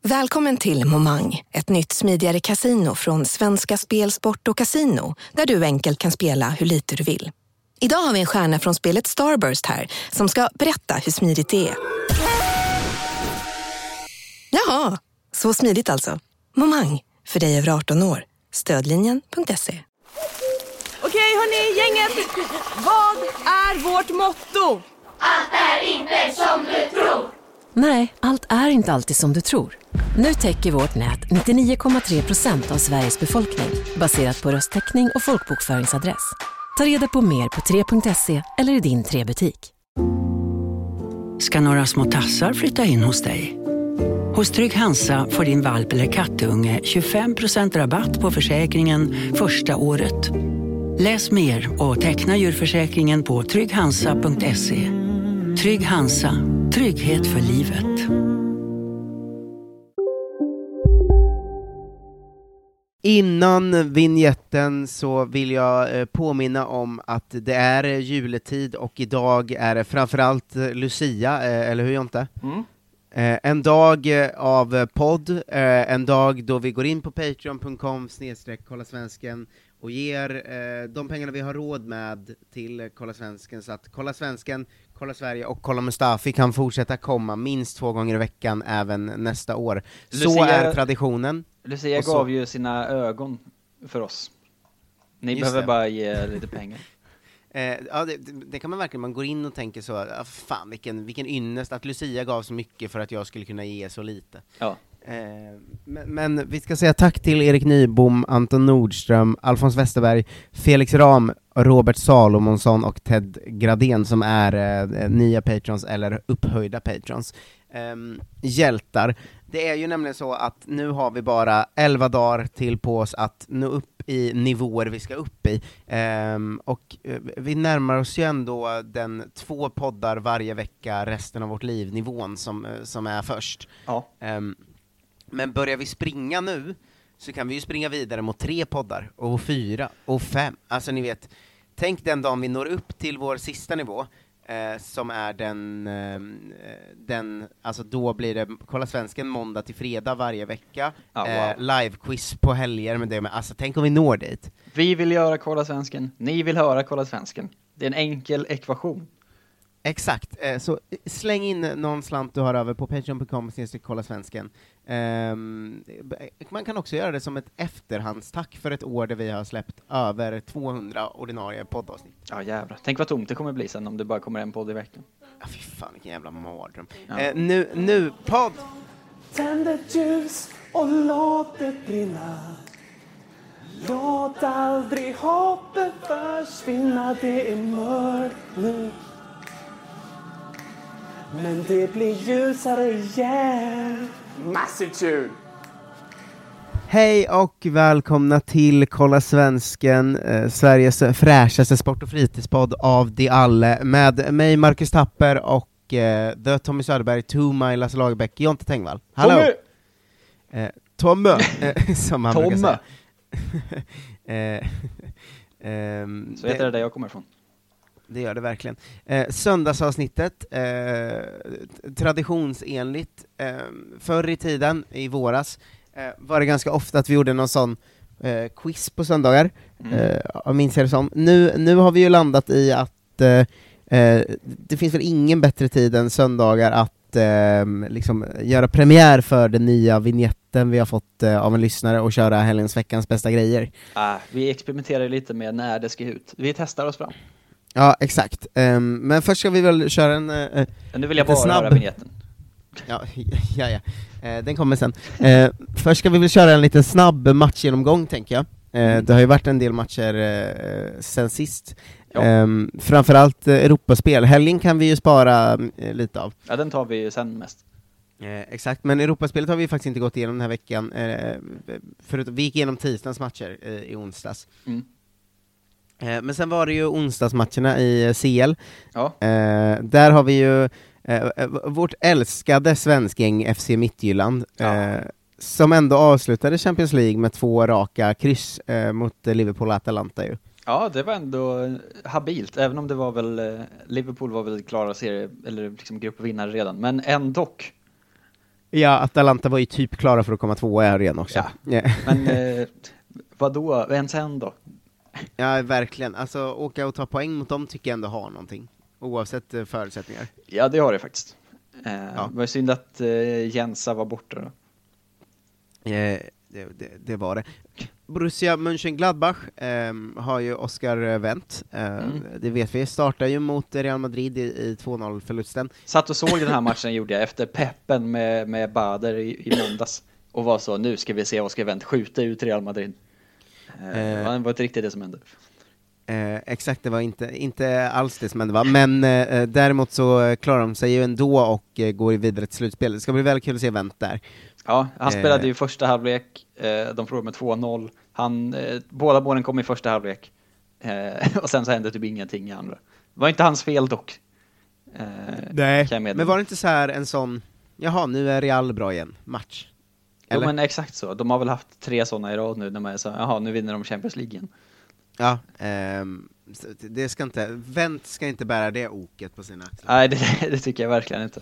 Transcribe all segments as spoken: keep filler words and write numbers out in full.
Välkommen till Momang, ett nytt smidigare casino från Svenska Spel, Sport och Casino, där du enkelt kan spela hur lite du vill. Idag har vi en stjärna från spelet Starburst här som ska berätta hur smidigt det är. Jaha, så smidigt alltså. Momang, för dig över arton år. Stödlinjen punkt se. Okej hörni, gänget. Vad är vårt motto? Allt är inte som du tror. Nej, allt är inte alltid som du tror. Nu täcker vårt nät nittionio komma tre procent av Sveriges befolkning baserat på röstteckning och folkbokföringsadress. Ta reda på mer på tre punkt se eller i din tre-butik. Ska några små tassar flytta in hos dig? Hos Trygg Hansa får din valp eller kattunge tjugofem procent rabatt på försäkringen första året. Läs mer och teckna djurförsäkringen på trygg hansa punkt se. Trygg Hansa, trygghet för livet. Innan vignetten så vill jag eh, påminna om att det är eh, juletid och idag är det framförallt eh, Lucia, eh, eller hur Jonte? Mm. Eh, en dag eh, av eh, podd, eh, en dag då vi går in på patreon punkt com snedstreck kolla svensken och ger eh, de pengarna vi har råd med till eh, Kolla Svensken, så att Kolla Svensken, Kolla Sverige och Kolla Mustafi kan fortsätta komma minst två gånger i veckan även nästa år. Lucia, så är traditionen. Lucia så, gav ju sina ögon för oss. Ni behöver det. Bara ge lite pengar. Eh, ja, det, det kan man verkligen, man går in och tänker så, ah, fan vilken, vilken ynnest att Lucia gav så mycket för att jag skulle kunna ge så lite. Ja. Eh, men, men vi ska säga tack till Erik Nybom, Anton Nordström, Alfons Westerberg, Felix Ram, Robert Salomonsson och Ted Gradén som är eh, nya patrons eller upphöjda patrons. Eh, hjältar. Det är ju nämligen så att nu har vi bara elva dagar till på oss att nå upp i nivåer vi ska upp i. Um, och uh, vi närmar oss ju ändå den två poddar varje vecka resten av vårt liv nivån som, uh, som är först. Ja. Um, men börjar vi springa nu så kan vi ju springa vidare mot tre poddar och fyra och fem. Alltså ni vet, tänk den dagen vi når upp till vår sista nivå. Eh, som är den, eh, den, alltså då blir det Kolla Svensken måndag till fredag varje vecka, ah, wow. eh, live-quiz på helger med det, med, alltså tänk om vi når dit. Vi vill göra Kolla Svensken, ni vill höra Kolla Svensken. Det är en enkel ekvation. Exakt, eh, så släng in någon slant du har över på patreon punkt com snedstreck kolla svensken. Um, man kan också göra det som ett efterhandstack för ett år där vi har släppt över tvåhundra ordinarie poddavsnitt. Ja jävlar, tänk vad tomt det kommer bli sen om det bara kommer en podd i veckan. Ja fy fan, vilken jävla mardröm. Ja. Eh, nu, nu, podd! Tänd ett ljus och låt det brinna. Låt aldrig hoppet försvinna, det är mörkt nu. Men det blir ljusare igen. Massive tune. Hej och välkomna till Kolla Svensken, eh, Sveriges fräschaste sport- och fritidspodd av de alla, med mig Marcus Tapper och eh, The Tommy Söderberg, Tommy Lasse Lagerbäck, Jonte Tengvall. Hallå! Tommy! Eh, Tomme, eh, som han brukar Tomme! säga. eh, ehm, Så heter det där jag kommer ifrån. Det gör det verkligen. Eh, söndagsavsnittet, eh, traditionsenligt, eh, förr i tiden, i våras, eh, var det ganska ofta att vi gjorde någon sån eh, quiz på söndagar, mm. eh, jag minns det som. Nu, nu har vi ju landat i att eh, eh, det finns väl ingen bättre tid än söndagar att eh, liksom göra premiär för den nya vignetten vi har fått eh, av en lyssnare och köra helgens veckans bästa grejer. Ah, vi experimenterar lite med när det ska ut. Vi testar oss fram. Ja, exakt. Um, men först ska vi väl köra en uh, nu vill jag bara snabb höra vignetten. Ja, ja, ja. Uh, den kommer sen. Uh, först ska vi väl köra en liten snabb matchgenomgång, tänker jag. Uh, det har ju varit en del matcher uh, sen sist. Ja. Um, framförallt uh, Europaspel. Helgen kan vi ju spara uh, lite av. Ja, den tar vi ju sen mest. Uh, exakt, men Europaspelet har vi faktiskt inte gått igenom den här veckan. Uh, förut, vi gick igenom tisdagens matcher uh, i onsdags. Mm. Men sen var det ju onsdagsmatcherna i C L. Ja. Eh, där har vi ju eh, vårt älskade svenskgäng F C Midtjylland, ja. eh, som ändå avslutade Champions League med två raka kryss eh, mot Liverpool och Atalanta ju. Ja, det var ändå habilt, även om det var väl Liverpool var väl klara serie eller liksom gruppvinnare redan, men ändå. Ja, Atalanta var ju typ klara för att komma tvåa här igen också. Ja. Yeah. Men eh, vadå? Vem sen då? Ja, verkligen. Alltså, åka och ta poäng mot dem tycker jag ändå har någonting. Oavsett eh, förutsättningar. Ja, det har det faktiskt. Eh, Ja. Det var synd att eh, Jensa var borta då. Eh, det, det, det var det. Borussia Mönchengladbach eh, har ju Oscar Wendt. Eh, Mm. Det vet vi. Startar ju mot Real Madrid i, i två noll-förlusten. Satt och såg den här matchen gjorde jag efter peppen med, med Bader i, i måndags. Och var så, nu ska vi se Oscar Wendt skjuta ut Real Madrid. Eh, Eh. Det var inte riktigt det som hände. Eh, exakt, det var inte, inte alls det som hände, va? Men eh, däremot så klarar de sig ju ändå och eh, går vidare till slutspel. Det ska bli väldigt kul att se Wendt där. Ja, han Eh. spelade ju första halvlek. Eh, de förlorade med två noll. Han, eh, båda målen kom i första halvlek. Eh, och sen så hände typ ingenting i andra. Det var inte hans fel dock. Eh, Nej, kan jag meddela. men var det inte så här en sån, jaha, nu är Real bra igen, match? Jo, Eller? men exakt så. De har väl haft tre sådana i rad nu när man är så, jaha, nu vinner de Champions League igen. Ja, ehm, så det ska inte, Wendt ska inte bära det oket på sina axlar. Nej, det, det tycker jag verkligen inte.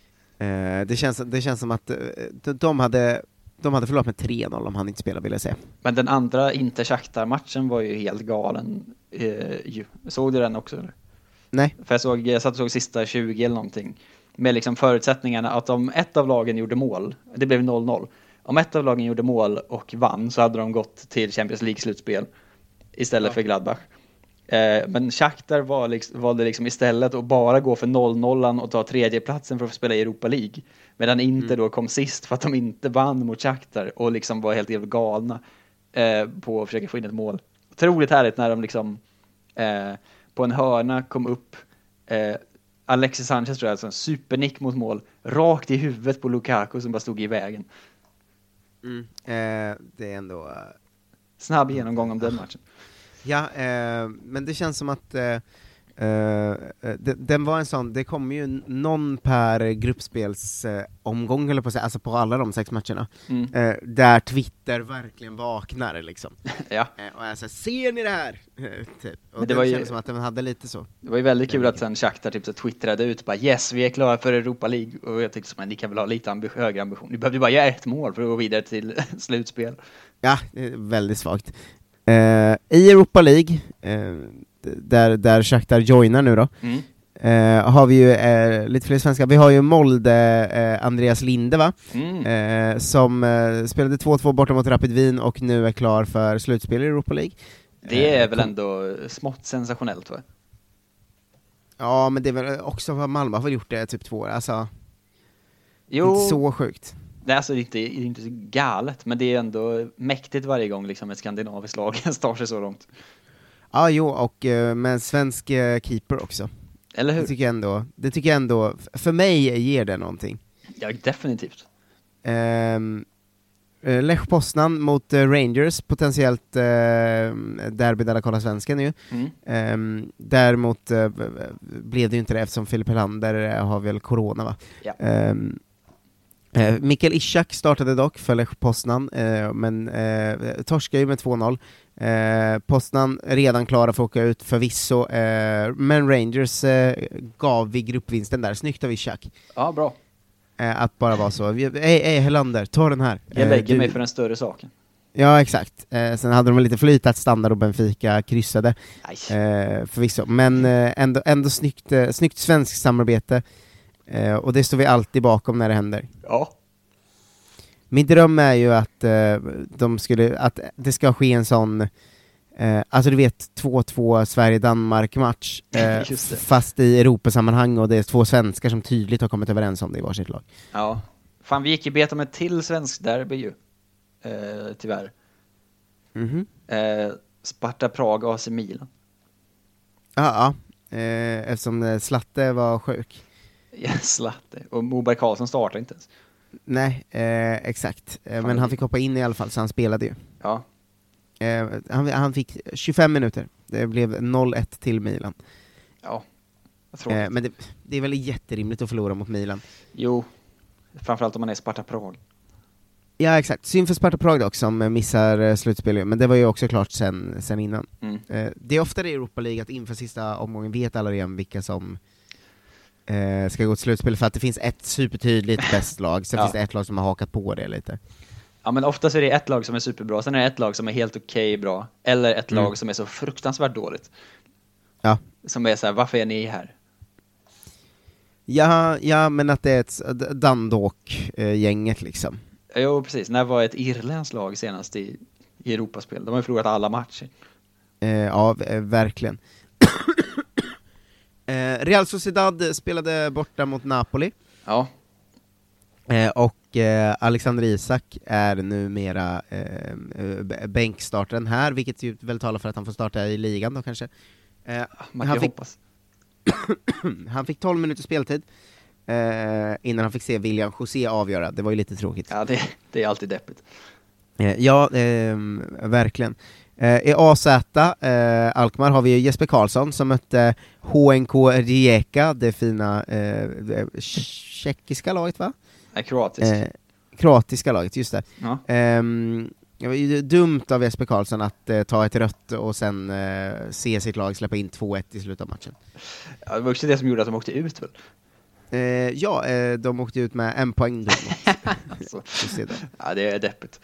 Eh, det, känns, det känns som att eh, de, de hade de hade förlorat med tre noll om han inte spelar, vill jag säga. Men den andra Inter-Shakhtar-matchen var ju helt galen. Eh, ju. Såg du den också? Eller? Nej. För jag, såg, jag satt och såg sista tjugo eller någonting. Med liksom förutsättningarna att om ett av lagen gjorde mål, det blev noll noll. Om ett av lagen gjorde mål och vann så hade de gått till Champions League-slutspel istället Ja. för Gladbach. Eh, men Shakhtar var liksom, valde liksom istället att bara gå för noll noll och ta tredjeplatsen för att få spela i Europa League. Medan Inter Mm. då kom sist för att de inte vann mot Shakhtar och liksom var helt, helt galna eh, på att försöka få in ett mål. Otroligt härligt när de liksom eh, på en hörna kom upp eh, Alexis Sanchez tror jag, alltså en supernick mot mål rakt i huvudet på Lukaku som bara stod i vägen. Mm. Eh, det är ändå... eh, Snabb genomgång om den matchen. Ja, eh, men det känns som att eh, eh, det, den var en sån, det kommer ju n- någon per gruppspelsomgång eh, omgång, eller på att säga, alltså på alla de sex matcherna, Mm. eh, där Twitter verkligen vaknar liksom. Ja. Eh, och jag säger, ser ni det här? Eh, typ. Och Men det det, var ju- känns som att den hade lite så. Det var ju väldigt kul att sen Shakhtar typ så twittrade ut bara yes, vi är klara för Europa League och jag tyckte som att ni kan väl ha lite ambi- högre ambition. Ni behövde bara göra ett mål för att gå vidare till slutspel. Ja, det är väldigt svagt. Eh, I Europa League, eh, d- där, där Shakhtar joinar nu då, Mm. eh, har vi ju eh, lite fler svenskar. Vi har ju Molde, eh, Andreas Linde, va? Mm. Eh, som eh, spelade två två borta mot Rapid Wien och nu är klar för slutspel i Europa League. Det är Eh, väl kom- ändå smått sensationellt, va? Ja, men det är väl också vad Malmö har gjort det typ två år, alltså Jo, inte så sjukt. det är alltså inte, det är inte så galet, men det är ändå mäktigt varje gång liksom ett skandinaviskt lag tar sig så långt. Ja, jo, och eh, med en svensk eh, keeper också. Eller Det hur? tycker jag ändå, det tycker jag ändå, f- för mig ger det någonting. Ja, definitivt. Ehm, eh, Lech Poznan mot eh, Rangers, potentiellt eh, derby där kolla svensken ju. Mm. Ehm, däremot eh, b- b- blev det ju inte det eftersom Filip Helander eh, har väl corona, va? Ja. Ehm, eh, Mikael Ishak startade dock för Lech Poznan, eh, men eh, torskade ju med två noll. Eh, Poznan redan klara för att åka ut förvisso, eh, men Rangers eh, gav vi gruppvinsten där, snyggt av Ishak. Ja, bra. Eh, att bara vara så, ej, ej Helander, ta den här. Jag Eh, lägger du- mig för den större saken. Ja, exakt. Eh, sen hade de lite flyt att Standard och Benfica kryssade, Nej. eh, förvisso. Men eh, ändå, ändå snyggt, eh, snyggt svenskt samarbete, eh, och det står vi alltid bakom när det händer. Ja. Min dröm är ju att, eh, de skulle, att det ska ske en sån, eh, alltså du vet, två två Sverige-Danmark-match, eh, Just det. fast i Europasammanhang, och det är två svenskar som tydligt har kommit överens om det i varsitt lag. Ja. Fan, vi gick ju beta med till svensk derby ju. Eh, tyvärr. Mhm. Eh, Sparta Prag, A C Milan. Ja, ja. Eh, eftersom eh, Slatte var sjuk. Ja, slatte. Och Moberg Karlsson startade inte ens. Nej, eh, exakt. Eh, Fan, men det- han fick hoppa in i alla fall, så han spelade ju. Ja. Eh, han, han fick tjugofem minuter. Det blev noll ett till Milan. Ja. Jag tror Eh, men det, det är väl jätterimligt att förlora mot Milan. Jo. Framförallt om man är Sparta Prag. Ja, exakt. Synd för Sparta Prag dock, som eh, missar eh, slutspel, men det var ju också klart sen, sen innan. Mm. Eh, det är ofta det i Europa League att inför sista omgången vet alla redan vilka som eh, ska gå till slutspel, för att det finns ett supertydligt bäst lag, sen Ja. finns det ett lag som har hakat på det lite. Ja, men oftast är det ett lag som är superbra, sen är det ett lag som är helt okej bra, eller ett Mm. lag som är så fruktansvärt dåligt. Ja. Som är så här, varför är ni här? Ja, ja, men att det är ett D- Dundalk-gänget liksom. Jo, precis. När var ett irländskt lag senast i, i Europaspel? De har ju förlorat alla matcher. Eh, ja, v- eh, verkligen. eh, Real Sociedad spelade borta mot Napoli. Ja. Eh, och eh, Alexander Isak är numera eh, eh, bänkstarten här, vilket ju väl talar för att han får starta i ligan då kanske. Eh, Man han, kan fick, hoppas. han fick tolv minuter speltid eh, innan han fick se William José avgöra. Det var ju lite tråkigt. Ja, det, det är alltid deppigt. Eh, ja, eh, verkligen. Eh, I A Z, eh, Alkmaar, har vi ju Jesper Karlsson som mötte H N K Rijeka, det fina eh, det tjeckiska laget, va? Nej, kroatiskt. Eh, kroatiska laget, just det. Ja. Ehm, det var ju dumt av Jesper Karlsson att eh, ta ett rött och sen eh, se sitt lag släppa in två ett i slutet av matchen. Ja, det var också det som gjorde att de åkte ut, väl? Eh, ja, eh, de åkte ut med en poäng då. Alltså. Så, Ja, det är deppigt.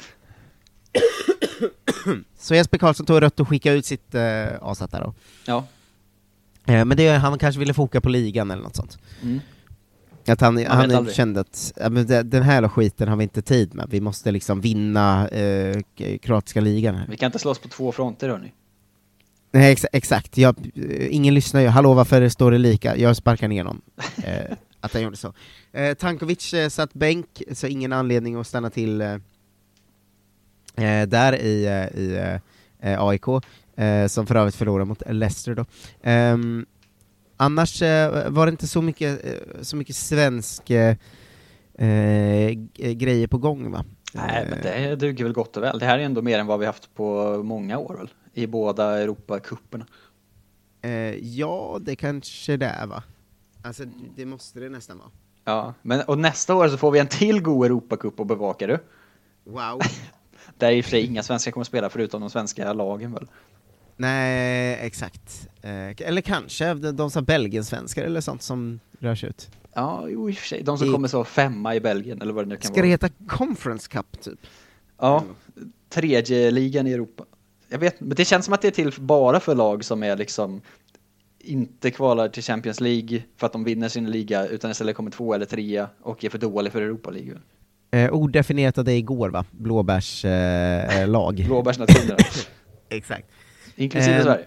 så Jesper Karlsson tog rött och skickade ut sitt eh, A Z då. Ja. Eh, men det, han kanske ville foka på ligan eller något sånt. Mm. Att han, vet han aldrig. kände att ja, men det, den här skiten har vi inte tid med. Vi måste liksom vinna eh, k- kroatiska ligan här. Vi kan inte slåss på två fronter, hörni. Nej, ex- exakt. Jag, eh, ingen lyssnar ju. Hallå, varför står det lika? Jag sparkar ner någon. Eh, att han gjorde så. Eh, Tankovic eh, satt bänk, så ingen anledning att stanna till eh, eh, där i, eh, i eh, A I K, eh, som för övrigt förlorade mot Leicester då. Ehm, annars eh, var det inte så mycket, eh, så mycket svensk eh, eh, g- grejer på gång, va? Nej, men det duger väl gott och väl. Det här är ändå mer än vad vi haft på många år, väl? I båda Europacuperna. Eh, ja, det kanske det är, va? Alltså, det måste det nästan vara. Ja, men och nästa år så får vi en till god Europacup att bevaka, du. Wow. Där i och för sig inga svenskar kommer att spela förutom de svenska lagen, väl? Nej, exakt. Eh, eller kanske de, de som Belgien-svenskar eller sånt som rör sig ut. Ja, jo, i och för sig. De som I- kommer så femma i Belgien, eller vad det nu kan Ska vara. det heta Conference Cup, typ? Ja, tredje ligan i Europa. Jag vet, men det känns som att det är till bara för lag som är liksom inte kvalar till Champions League för att de vinner sin liga, utan istället kommer två eller trea och är för dålig för Europa League. Eh, odefinierat av det igår, va? Blåbärs eh, eh, lag. Blåbärsnationer. Exakt. Inklusive Ehm, Sverige.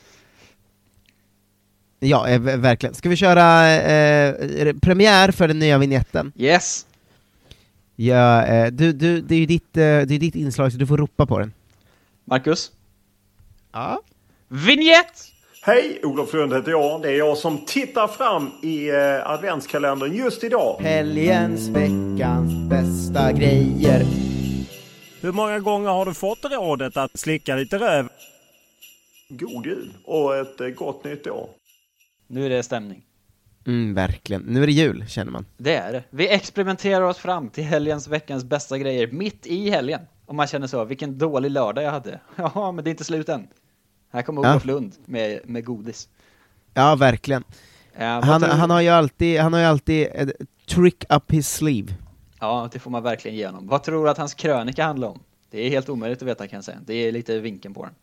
Ja, eh, v- verkligen. Ska vi köra eh, premiär för den nya vignetten? Yes. Ja, eh, du, du, det är ju ditt, eh, det är ditt inslag, så du får ropa på den. Marcus? Ja. Vignett! Hej, Olof Lund heter jag. Det är jag som tittar fram i eh, adventskalendern just idag. Helgens, veckans bästa grejer. Hur många gånger har du fått rådet att slicka lite röv? God jul och ett eh, gott nytt år. Nu är det stämning. Mm, verkligen. Nu är det jul, känner man. Det är det. Vi experimenterar oss fram till helgens, veckans bästa grejer mitt i helgen. Om man känner så, vilken dålig lördag jag hade. Ja, men det är inte slut än. Här kommer Ja. Olof Lund med, med godis. Ja, verkligen. Ja, vad Han, tror du? han har ju alltid, han har ju alltid ett trick up his sleeve. Ja, det får man verkligen ge honom. Vad tror du att hans krönika handlar om? Det är helt omöjligt att veta, kan jag säga. Det är lite vinkeln på den.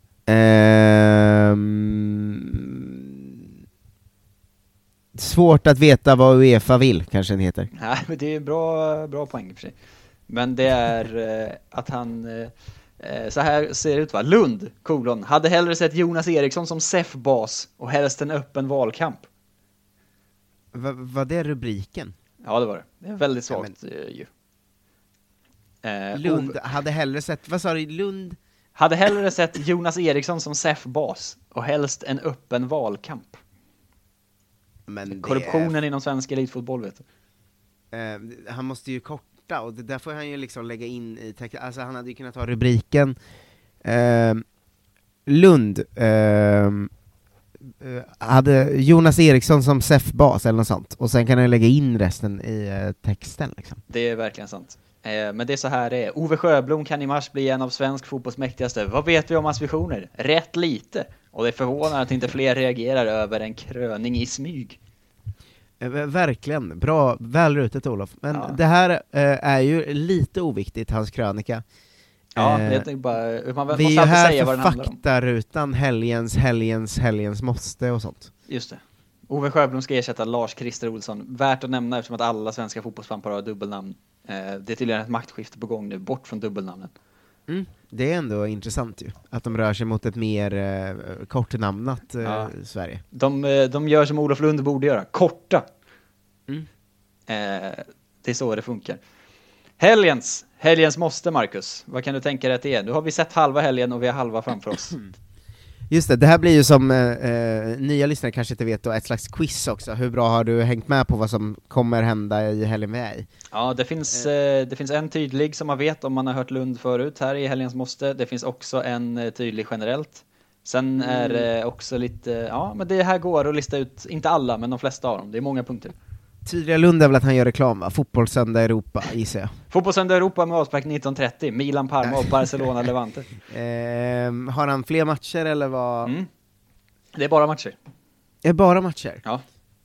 Ehm, svårt att veta vad UEFA vill, kanske den heter. Nej, men det är bra, bra poäng i och för sig. Men det är eh, att han... Eh, eh, så här ser det ut, va? Lund, kolon, hade hellre sett Jonas Eriksson som S E F-bas och helst en öppen valkamp. Va, var det rubriken? Ja, det var det. Det är väldigt Ja, svagt eh, ju. Eh, Lund Ove- hade hellre sett, vad sa du, Lund? Hade hellre sett Jonas Eriksson som S E F-bas och helst en öppen valkamp. Men det- Korruptionen inom svensk elitfotboll, vet du. Eh, han måste ju korta, och det där får han ju liksom lägga in i text. Alltså han hade ju kunnat ta rubriken eh, Lund eh, eh, hade Jonas Eriksson som S E F-bas eller något sånt, och sen kan han lägga in resten i eh, texten liksom. Det är verkligen sant. Eh, men det är så här det är. Ove Sjöblom kan i mars bli en av svensk fotbolls mäktigaste. Vad vet vi om hans visioner? Rätt lite. Och det är förvånande att inte fler reagerar över en kröning i smyg. Eh, verkligen, bra, väl rutet Olof. Men Ja. det här eh, är ju lite oviktigt, hans krönika. Ja, Eh, det är bara, man Vi är måste ju alltid här säga vad för den handlar om. faktarutan, helgens, helgens, helgens måste och sånt. Just det. Ove Sjöblom ska ersätta Lars-Christer Olsson. Värt att nämna eftersom att alla svenska fotbollspampar har dubbelnamn. Eh, det är tydligen ett maktskifte på gång nu, bort från dubbelnamnen. Mm. Det är ändå intressant ju, att de rör sig mot ett mer eh, kortnamnat eh, Ja. Sverige. De, eh, de gör som Olof Lund borde göra, korta. Mm. Eh, det är så det funkar. Helgens, helgens måste, Marcus. Vad kan du tänka dig att det är? Nu har vi sett halva helgen och vi har halva framför oss. Just det, det här blir ju som eh, eh, nya lyssnare kanske inte vet då, ett slags quiz också. Hur bra har du hängt med på vad som kommer hända i helgen vi är i? Ja, det finns, eh, det finns en tydlig som man vet om man har hört Lund förut här i helgens måste. Det finns också en eh, tydlig generellt. Sen är det eh, också lite, ja men det här går att lista ut, inte alla men de flesta av dem. Det är många punkter. Tydliga Lund är väl att han gör reklam, va? Fotbollssöndag Europa, gissar jag. Fotbollssöndag Europa med avspark nitton trettio, Milan Parma och Barcelona Levante. Ehm, har han fler matcher eller vad? Mm. Det är bara matcher. Är det bara matcher? Ja.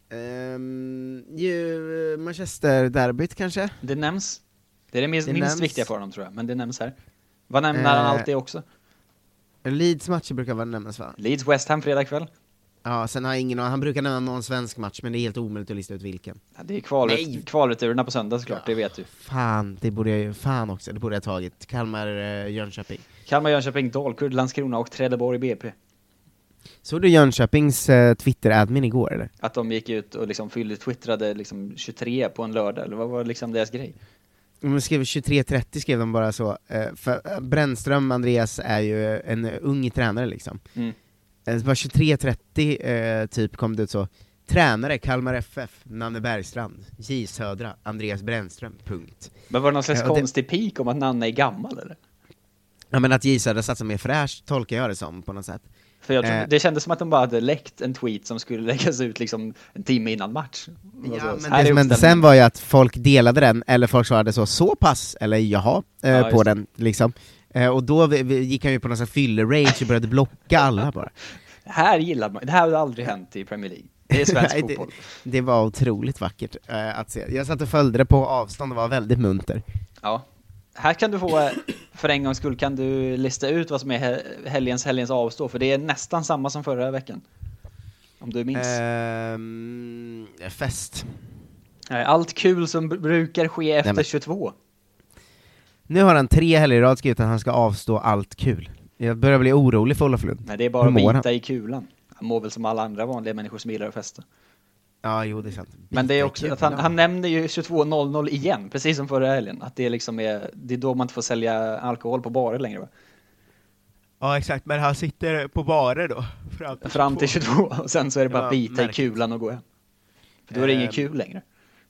Ehm, ju, Manchester-derbyt kanske? Det nämns. Det är det minst, Det minst nämns. viktiga för honom tror jag, men det nämns här. Vad nämner Eh. han alltid också? Leeds matcher brukar väl nämnas, va? Leeds West Ham fredag kväll. Ja, sen har jag ingen, han brukar nämna någon svensk match, men det är helt omöjligt att lista ut vilken. Ja, det är kvalret, Nej. kvalreturerna på söndag såklart, det vet du. Fan, det borde jag ju, fan också, det borde jag ha tagit. Kalmar, eh, Jönköping. Kalmar, Jönköping, Dalkurd, Landskrona och Trelleborg B P. Såg du Jönköpings eh, Twitter-admin igår, eller? Att de gick ut och liksom fyllde, twittrade liksom tjugotre på en lördag, eller vad var liksom deras grej? De skrev tjugotre trettio skrev de bara så, eh, för eh, Brännström, Andreas, är ju en ung tränare liksom. Mm. Eh, bara tjugotre trettio eh, typ kom det ut så, tränare, Kalmar F F, Nanne Bergstrand, J Södra, Andreas Brännström, punkt. Men var det någon slags Ja, det- konstig pik om att Nanne är gammal eller? Ja, men att J Södra satsar mer fräscht tolkar jag det som på något sätt. För jag tror, Eh. det kändes som att de bara hade läckt en tweet som skulle läggas ut liksom en timme innan match. Och Ja, så, men så här det är som hände uppställningen. sen var ju att folk delade den, eller folk svarade så, så pass, eller jaha, eh, Ja, på just det. den liksom. Eh, och då vi, vi, gick han ju på någon sån här fylle-rage och började blocka alla bara. Det här gillar man, det här har aldrig hänt i Premier League. Det är svensk Nej, det, fotboll. det var otroligt vackert eh, att se. Jag satt och följde det på avstånd och var väldigt munter. Ja. Här kan du få, för en gångs skull kan du lista ut vad som är he- helgens helgens avstå, för det är nästan samma som förra veckan. Om du minns. Ehm, fest. Nej, Allt kul som br- brukar ske efter Nej, men- tjugotvå. Nu har han tre helger i rad skrivit att han ska avstå allt kul. Jag börjar bli orolig för Olof Lund. Nej, det är bara Hur att mår bita han? i kulan. Han mår väl som alla andra vanliga människor som gillar att festa. Ja, jo, det är sant. Men det är Bita i också att han, kulan. han nämner ju tjugotvå noll noll igen, precis som förra helgen. Att det liksom är, det är då man inte får sälja alkohol på barer längre, va? Ja, exakt, men han sitter på barer då. Fram till, Fram till tjugotvå, och sen så är det bara Ja, att bita i märkligt. kulan och gå hem. För då är det ingen Ehm. kul längre.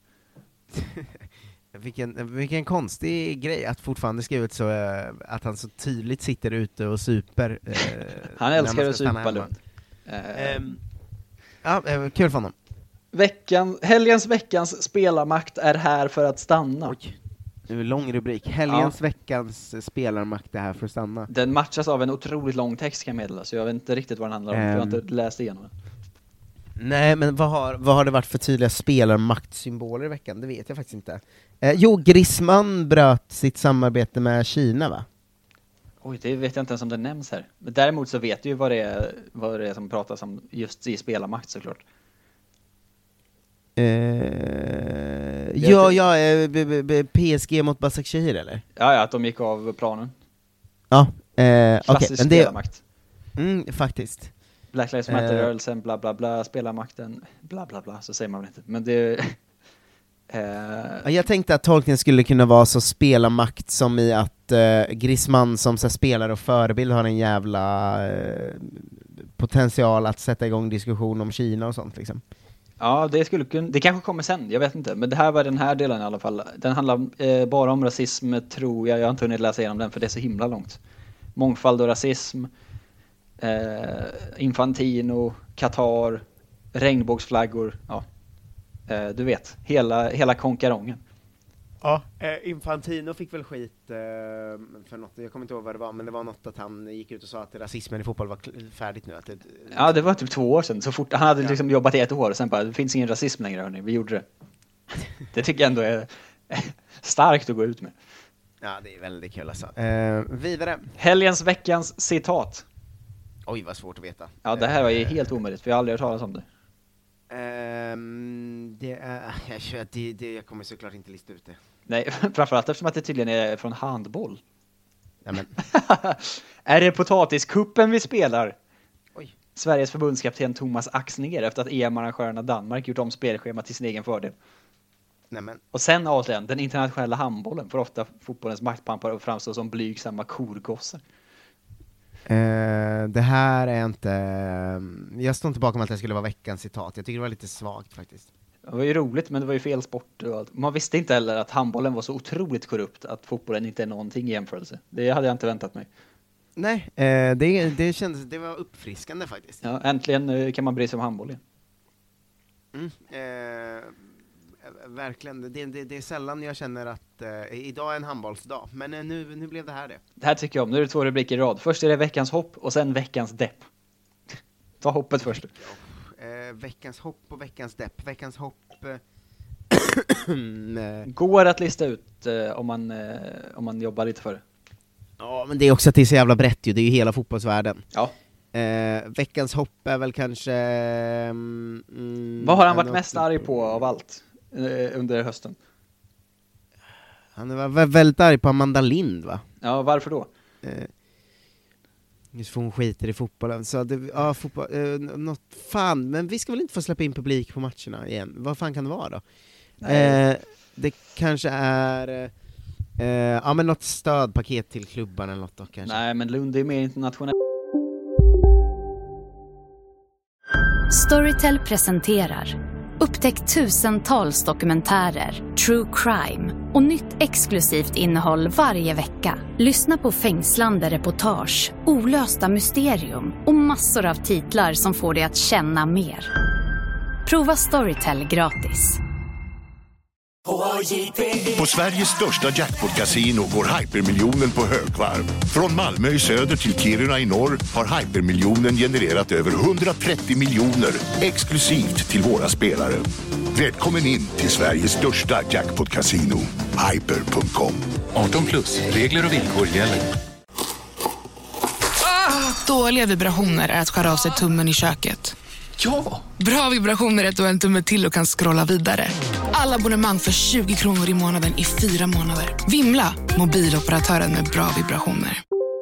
Vilken, vilken konstig grej att fortfarande skrivit så eh, att han så tydligt sitter ute och super. eh, Han när älskar man att ska stanna supa, hemma. Lund. Eh, Ehm, ja, eh, kul för honom. Veckan, helgens veckans spelarmakt är här för att stanna. Oj, nu är lång rubrik. Helgens veckans spelarmakt är här för att stanna. Den matchas av en otroligt lång text kan jag meddela, så jag vet inte riktigt vad den handlar om, för jag har Ehm. inte läst igenom den. Nej, men vad har, vad har det varit för tydliga spelarmaktsymboler i veckan? Det vet jag faktiskt inte. Eh, jo, Griezmann bröt sitt samarbete med Kina, va? Oj, det vet jag inte ens om det nämns här. Men däremot så vet du ju vad det är, vad det är som pratas om just i spelarmakt såklart. Eh, ja, ja, eh, b- b- b- P S G mot Başakşehir, eller? Ja, ja, att de gick av planen. Ja, eh, okej, Klassisk men det... spelarmakt. Mm, faktiskt. Black Lives Matter-rörelsen, Eh. bla bla bla, spelarmakten, bla bla bla, så säger man väl inte. Men det... eh, Ja, jag tänkte att tolkningen skulle kunna vara så spelarmakt som i att eh, Griezmann som så här, spelare och förebild har en jävla eh, potential att sätta igång diskussion om Kina och sånt liksom. ja, det skulle kunna... Det kanske kommer sen, jag vet inte. Men det här var den här delen i alla fall. Den handlar eh, bara om rasism, tror jag. Jag har inte hunnit läsa igenom den, för det är så himla långt. Mångfald och rasism. Eh, Infantino, Qatar, regnbågsflaggor, ja, eh, du vet, hela, hela konkarongen. Ja, eh, Infantino fick väl skit eh, för något, jag kommer inte ihåg vad det var, men det var något att han gick ut och sa att rasismen i fotboll var kl- färdigt nu. Att det, ja, det var typ två år sedan. Så fort han hade liksom jobbat i ett år och sen bara, det finns ingen rasism längre, hörni. Vi gjorde det. Det tycker jag ändå är starkt att gå ut med. Ja, det är väldigt kul alltså. Eh, vidare. Helgens, veckans citat. Oj, vad svårt att veta. Ja, det här var ju helt omöjligt, för jag har aldrig hört talas om det. Um, det är, jag, det, det, jag kommer såklart inte lista ut det. Nej, framförallt eftersom att det tydligen är från handboll. Ja, men. Är det potatiskuppen vi spelar? Oj. Sveriges förbundskapten Thomas Axner efter att E M-arrangörerna Danmark gjort om spelschemat till sin egen fördel. Nej, men. Och sen avslöjan, den internationella handbollen får ofta fotbollens maktpampar att framstå som blygsamma korgossar. Uh, det här är inte... Uh, jag står inte bakom att det skulle vara veckans citat. Jag tycker det var lite svagt faktiskt. Det var ju roligt, men det var ju fel sport och allt. Man visste inte heller att handbollen var så otroligt korrupt att fotbollen inte är någonting i jämförelse. Det hade jag inte väntat mig. Nej, uh, det, det kändes, det var uppfriskande faktiskt. Ja, äntligen uh, kan man bry sig om handboll igen. Mm, uh, verkligen, det, det, det är sällan jag känner att uh, idag är en handbollsdag, men uh, nu, nu blev det här det. Det här tycker jag om, nu är det två rubriker i rad. Först är det veckans hopp och sen veckans depp. Ta hoppet först. Uh, veckans hopp och veckans depp. Veckans hopp... Uh, Går att lista ut uh, om, man, uh, om man jobbar lite för det. Ja, men det är också att det är så jävla brett ju, det är ju hela fotbollsvärlden. Ja. Uh, veckans hopp är väl kanske... Um, Vad har han varit mest arg på av allt uh, under hösten? Han var väldigt arg på Amanda Lind, va? Ja, varför då? Uh, Just för hon skiter i fotbollen. Så det, ja, fotboll, eh, något fan, men vi ska väl inte få släppa in publik på matcherna igen. Vad fan kan det vara då? Eh, det kanske är eh, ja, men något stödpaket till klubbarna eller något då kanske. Nej, men Lund är mer internationellt. Storytel presenterar upptäck tusentals dokumentärer, true crime och nytt exklusivt innehåll varje vecka. Lyssna på fängslande reportage, olösta mysterium och massor av titlar som får dig att känna mer. Prova Storytel gratis. På Sveriges största jackpot-casino går hypermiljonen på högvarv. Från Malmö i söder till Kiruna i norr har hypermiljonen genererat över hundratrettio miljoner exklusivt till våra spelare. Välkommen in till Sveriges största jackpot-casino, hyper punkt com. arton plus, regler och villkor gäller. Ah, dåliga vibrationer är att skära av sig tummen i köket. Ja! Bra vibrationer är att du har en tumme till och kan scrolla vidare. Alla abonnemang för tjugo kronor i månaden i fyra månader. Vimla, mobiloperatören med bra vibrationer.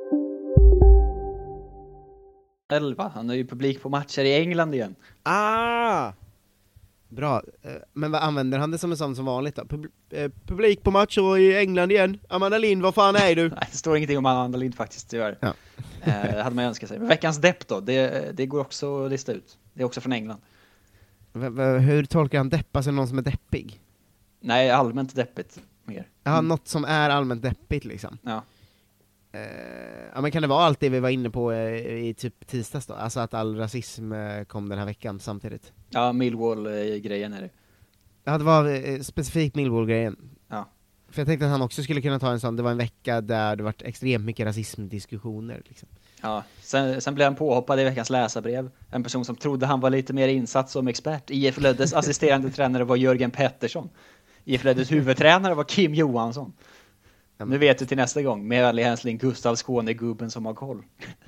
elva, han är ju publik på matcher i England igen. Ah! Bra, men vad använder han det som en sån som vanligt då? Pub- eh, publik på matcher i England igen. Amanda Lind, vad fan är du? Nej, det står ingenting om Amanda Lind faktiskt, tyvärr. Ja. eh, hade man önskat sig. Men veckans depp då, det, det går också att lista ut. Det är också från England. V- v- hur tolkar han depp? Alltså någon som är deppig? Nej, allmänt deppigt mer. Ja, mm. Något som är allmänt deppigt liksom. Ja. Uh, ja, men kan det vara allt det vi var inne på i, i typ tisdags då? Alltså att all rasism uh, kom den här veckan samtidigt? Ja, Millwall-grejen är det. Ja, det var uh, specifikt Millwall-grejen. Ja. För jag tänkte att han också skulle kunna ta en sån, det var en vecka där det varit extremt mycket rasismdiskussioner liksom. Ja, sen, sen blev han påhoppad i veckans läsarbrev. En person som trodde han var lite mer insatt som expert. I F Löddes assisterande tränare var Jörgen Pettersson. I F Löddes huvudtränare var Kim Johansson. Mm. Nu vet du till nästa gång. Med vänlig hälsning Gustav Skåne, gubben som har koll.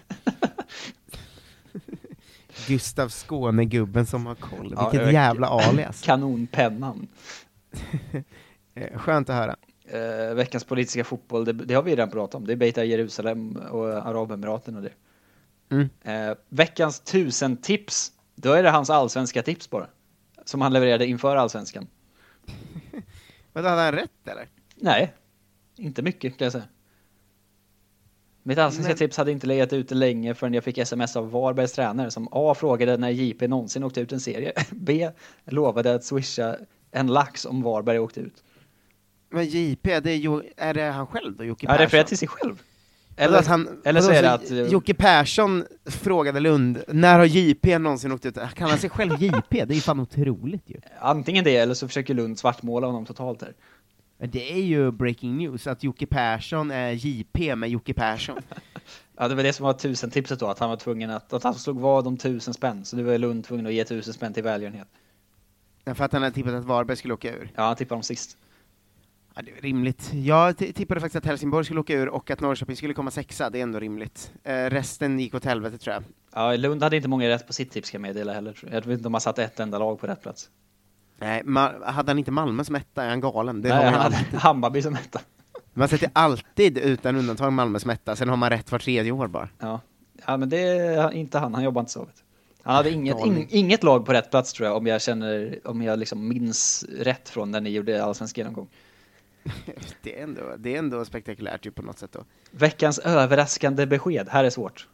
Gustav Skåne, gubben som har koll. Ja, vilket jävla alias. Kanonpennan. Skönt att höra. Uh, veckans politiska fotboll, det, det har vi redan pratat om. Det är Beitar Jerusalem och Arabemiraten och det. Mm. Uh, veckans tusen tips. Då är det hans allsvenska tips bara. Som han levererade inför allsvenskan. Men hade han rätt eller? Nej, inte mycket kan jag säga. Mitt allsvenska Men... tips hade inte legat ute länge förrän jag fick sms av Varbergs tränare som A. frågade när J P någonsin åkte ut en serie. B. lovade att swisha en lax om Varberg åkte ut. Men J P, det är, jo, är det han själv då, Jocke ja, Persson? Ja, det är till sig själv. Eller, han, eller så är det att... Jocke Persson frågade Lund, när har J P någonsin åkt ut? Kan han sig själv J P? Det är ju fan otroligt ju. Antingen det, eller så försöker Lund svartmåla honom totalt här. Det är ju breaking news att Jocke Persson är J P med Jocke Persson. Ja, det var det som var tusen tipset då, att han var tvungen att, att han slog vad om tusen spänn, så nu var Lund tvungen att ge tusen spänn till välgörenhet. Ja, för att han hade tippat att Varberg skulle åka ur. Ja, han tippade dem sist. Ja, det är rimligt. Jag t- tippade faktiskt att Helsingborg skulle åka ur och att Norrköping skulle komma sexa, det är ändå rimligt. Eh, resten gick åt helvete, tror jag. Ja, Lund hade inte många rätt på sitt tips, kan jag meddela heller. Jag vet inte om man satt ett enda lag på rätt plats. Nej, ma- hade han inte Malmö som etta är han galen. Det Nej, har han man hade alltid. Hammarby som etta. Man sätter alltid utan undantag Malmö som etta, sen har man rätt var tredje år bara. Ja, ja men det är inte han, han jobbar inte så. Vet. Han hade inget, in, inget lag på rätt plats, tror jag, om jag känner, om jag liksom minns rätt från när ni gjorde allsvensk genomgång. det, är ändå, det är ändå spektakulärt ju på något sätt då. Veckans överraskande besked, här är svårt.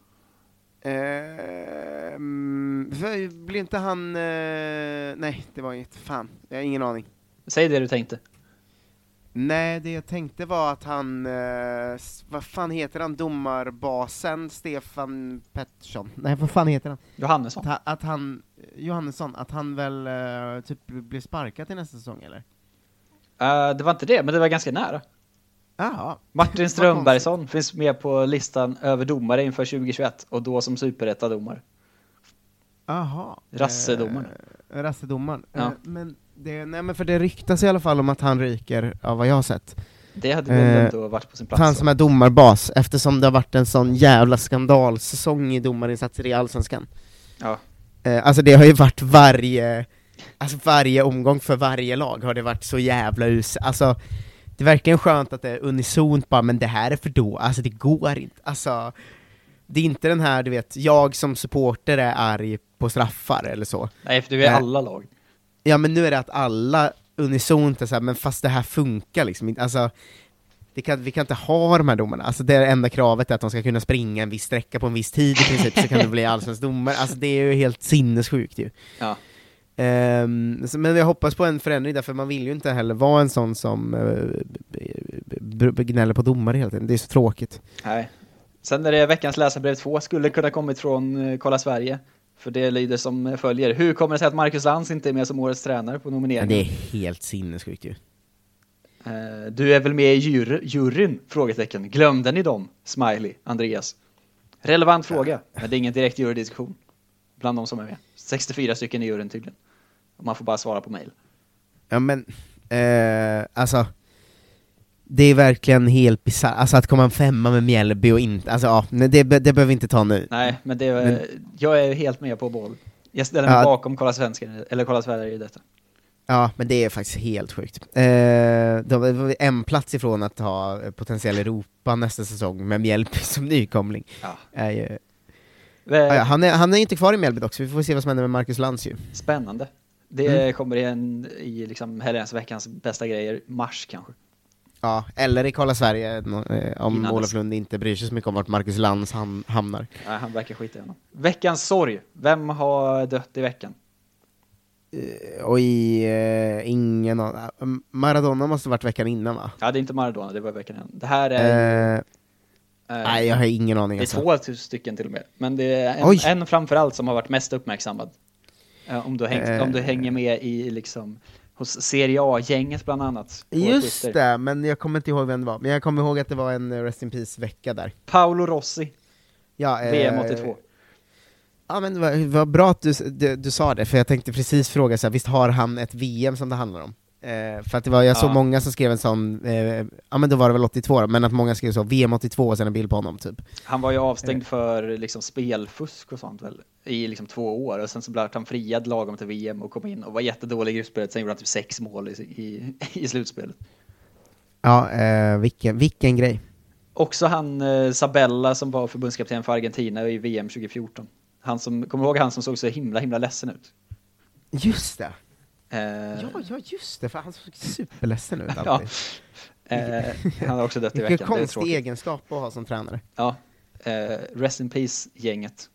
Eh, mm, blir inte han... Eh, nej, det var inget. Fan, jag har ingen aning. Säg det du tänkte. Nej, det jag tänkte var att han... Eh, vad fan heter han? Domarbasen Stefan Pettersson. Nej, vad fan heter han? Johannesson. Att, att han... Johannesson, att han väl eh, typ blir sparkad till nästa säsong, eller? Uh, det var inte det, men det var ganska nära. Jaha. Martin Strömbergsson finns med på listan över domare inför tjugohundratjugoett och då som superettadomare. Jaha. Rassedomaren. Eh, rassedomaren. Ja. Eh, men det, nej, men för det ryktas i alla fall om att han ryker av vad jag har sett. Det hade väl eh, ändå varit på sin plats. Han som är domarbas, eftersom det har varit en sån jävla skandalsäsong i domarinsatser i Allsvenskan. Ja. Eh, alltså det har ju varit varje... Alltså varje omgång för varje lag har det varit så jävla us. Alltså det är verkligen skönt att det är unisont bara, men det här är för då. Alltså det går inte. Alltså det är inte den här, du vet, jag som supporter är arg på straffar eller så. Nej, för du är eh, alla lag. Ja, men nu är det att alla unisont är så här, men fast det här funkar liksom inte. Alltså det kan, vi kan inte ha de här domarna. Alltså det enda kravet är att de ska kunna springa en viss sträcka på en viss tid i princip, så kan det bli allsvensk domare. Alltså det är ju helt sinnessjukt ju. Ja. Um, så, men jag hoppas på en förändring, därför man vill ju inte heller vara en sån som uh, b- b- gnäller på domare hela tiden. Det är så tråkigt. Nej. Sen är det veckans läsarbrev två, skulle kunna kommit från uh, Kolla Sverige. För det lyder som följer: hur kommer det sig att Marcus Lantz inte är med som årets tränare på nomineringen? Det är helt sinnessjukt ju. Uh, du är väl med i jury, juryn? Frågetecken. Glömde ni dem? Smiley, Andreas. Relevant fråga, men det är ingen direkt jurydiskussion bland de som är med. sextiofyra stycken i juryn tydligen. Och man får bara svara på mejl. Ja, men eh, alltså det är verkligen helt bisarrt. Alltså att komma en femma med Mjällby och inte, alltså ja, det, det behöver vi inte ta nu. Nej, men, det, men jag är helt med på boll. Jag ställer mig ja, bakom Kolla Svenskar, eller Kolla Sverige i detta. Ja, men det är faktiskt helt sjukt. Eh, då var vi en plats ifrån att ha potentiell Europa nästa säsong med Mjällby som nykomling. Ja. Eh, Ja, han, är, han är inte kvar i Mjällby också, vi får se vad som händer med Marcus Lantz ju. Spännande. Det mm. kommer igen i liksom helgens veckans bästa grejer, mars kanske. Ja, eller i Kolla Sverige om Olof Lund inte bryr sig så mycket om vart Marcus Lantz ham- hamnar. Nej, han verkar skita i honom. Veckans sorg, vem har dött i veckan? Uh, oj, uh, ingen uh, Maradona måste ha varit veckan innan, va? Ja, det är inte Maradona, det var veckan innan. Det här är... Uh, Uh, Nej, jag har ingen aning. Det är alltså. två tusen stycken till och med. Men det är en, en framförallt som har varit mest uppmärksammad. Uh, om, du hängt, uh, om du hänger med i liksom hos Serie A-gänget bland annat. Just Twitter. Det, men jag kommer inte ihåg vem det var. Men jag kommer ihåg att det var en Rest in Peace-vecka där. Paolo Rossi. Ja, uh, V M åttiotvå. Ja, men vad, vad bra att du, du, du sa det. För jag tänkte precis fråga så här, visst har han ett V M som det handlar om? Eh, för att det var, jag såg ja. många som skrev en sån, eh, ja men då var det väl åttiotvå då, men att många skrev så, V M åttiotvå och sen en bild på honom typ. Han var ju avstängd eh. för liksom spelfusk och sånt väl, i liksom två år, och sen så blev han friad lagom till V M och kom in och var jättedålig i gruppspelet, sen gjorde han typ sex mål i, i, i slutspelet. Ja, eh, vilken, vilken grej. Också han eh, Sabella som var förbundskapten för Argentina i V M tjugo fjorton. Han som, kommer du ihåg han som såg så himla himla ledsen ut? Just det. Uh, ja, ja, just det, för han såg superledsen ut alltid. ja. uh, han har också dött i veckan. Vilken konstig egenskap att ha som tränare. Ja, uh, Rest in Peace-gänget.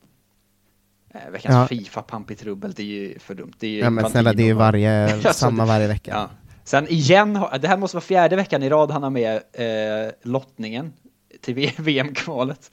Uh, veckans ja. FIFA Pampi Trubbel, det är ju för dumt. Det är ju ja, men snälla, det är ju varje, samma varje vecka. Ja. Sen igen, det här måste vara fjärde veckan i rad han har med uh, lottningen till V M-kvalet.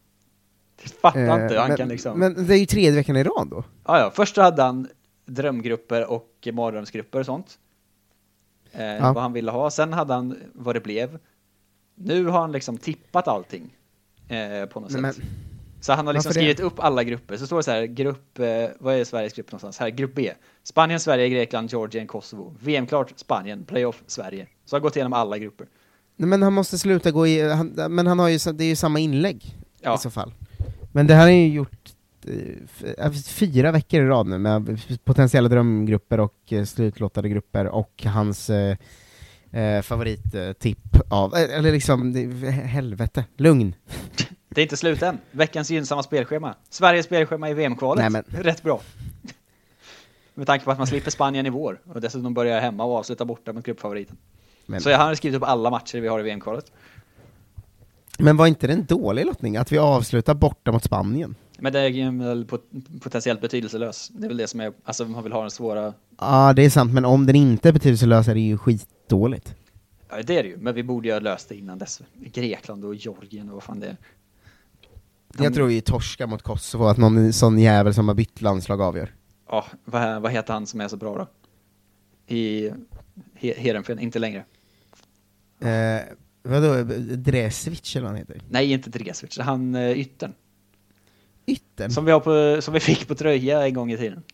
Det fattar inte. Han men, kan liksom... men det är ju tredje veckan i rad då. Ja, ja. Först hade han drömgrupper och mardrömsgrupper och sånt. eh, Ja. vad han ville ha. Sen hade han vad det blev. Nu har han liksom tippat allting eh, på något Nej, sätt. men- Så han har liksom Varför skrivit det? upp alla grupper. Så står det så här, grupp, eh, vad är Sveriges grupp någonstans? Här, grupp B. Spanien, Sverige, Grekland, Georgien, Kosovo. V M-klart, Spanien. Playoff, Sverige. Så har gått igenom alla grupper. Nej, men han måste sluta gå i, han, men han har ju, så- det är ju samma inlägg Ja. i så fall. Men det här är ju gjort eh, f- fyra veckor i rad nu med potentiella drömgrupper och eh, slutlottade grupper och hans eh, eh, favorittipp av, eh, eller liksom, det, helvete, lugn. Det är inte slut än. Veckans gynnsamma spelschema. Sveriges spelschema i V M-kvalet. Nej, men- Rätt bra. Med tanke på att man slipper Spanien i vår. Och dessutom börjar hemma och avsluta borta mot gruppfavoriten. Men, Så jag har skrivit upp alla matcher vi har i V M-kvalet. men var inte det en dålig lottning att vi avslutar borta mot Spanien? Men det är väl pot- potentiellt betydelselös. Det är väl det som är, alltså man vill ha den svåra. Ja, det är sant, men om den inte är betydelselös är det ju skitdåligt. Ja, det är det ju. Men vi borde ju ha löst det innan dess. Grekland och Georgien och vad fan det är. De- Jag tror vi torskar mot Kosovo, att någon sån jävel som har bytt landslag avgör. Ja, vad, vad heter han som är så bra då? I he, Heerenveen, inte längre. Eh, vadå, Dresevic eller vad han heter? Nej, inte Dresevic. Han uh, yttern. Yttern? Som vi, har på, som vi fick på tröja en gång i tiden.